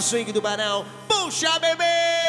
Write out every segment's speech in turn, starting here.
swing do Barão. Puxa, bebê!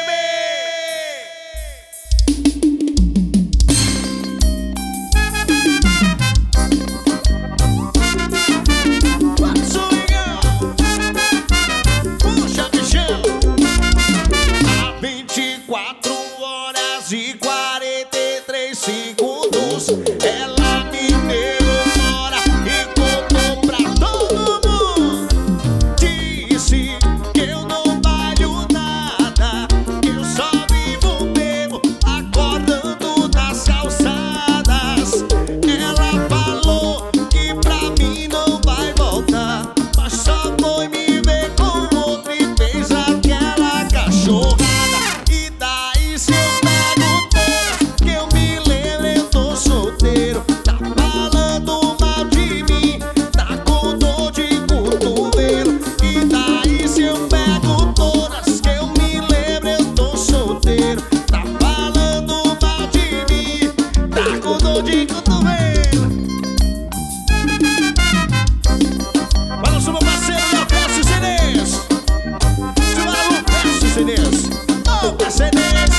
Puxa, bichão! Há 24 horas e 43 segundos ela me deu fora e contou pra todo mundo. Disse que eu não valho nada, que eu só vivo bebo, acordando nas calçadas. Ela falou que pra mim não vai voltar, mas só foi me ver com outro e fez aquela cachorrada. E daí se eu pego todas que eu me lembro, eu tô solteiro. Tá falando mal de mim, tá com dor de cotovelo. E daí se eu pego todas que eu me lembro, eu tô solteiro. Tá falando mal de mim, tá com dor de cotovelo. Balança meu parceiro da Festa CDs. Tiraram o Festa CDs. Ô, Mercedes.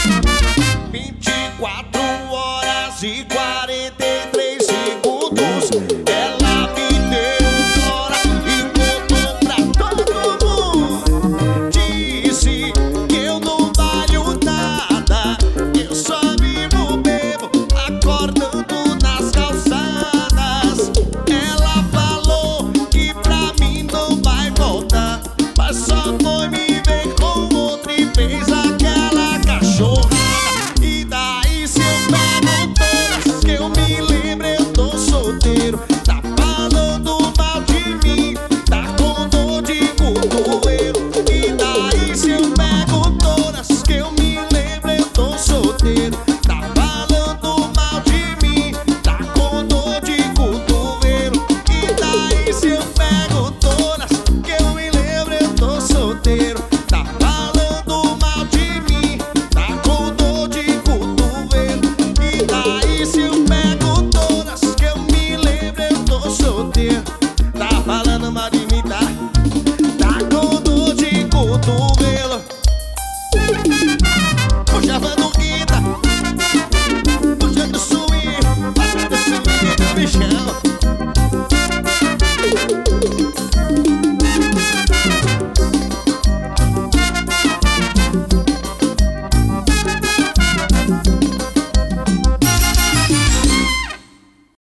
24 horas e 43 segundos ela me deu fora e contou pra todo mundo. Disse que eu não valho nada, que eu só vivo bebo, acordando nas calçadas. Ela falou que pra mim não vai voltar, mas só foi me ver com outro e fez aquela cachorrada. E daí se eu pego todas que eu me lembro, eu tô solteiro. Tá falando mal de mim, tá com dor de cotovelo. E daí se eu pego todas que eu me lembro, eu tô solteiro. Tá falando mal de mim, tá com dor de cotovelo. E daí se eu pego todas que eu me lembro, eu tô solteiro. Tá falando mal de mim, tá com dor de cotovelo. E daí se eu pego todas que eu me lembro, eu tô solteiro. Tá falando mal de mim, tá com dor de cotovelo.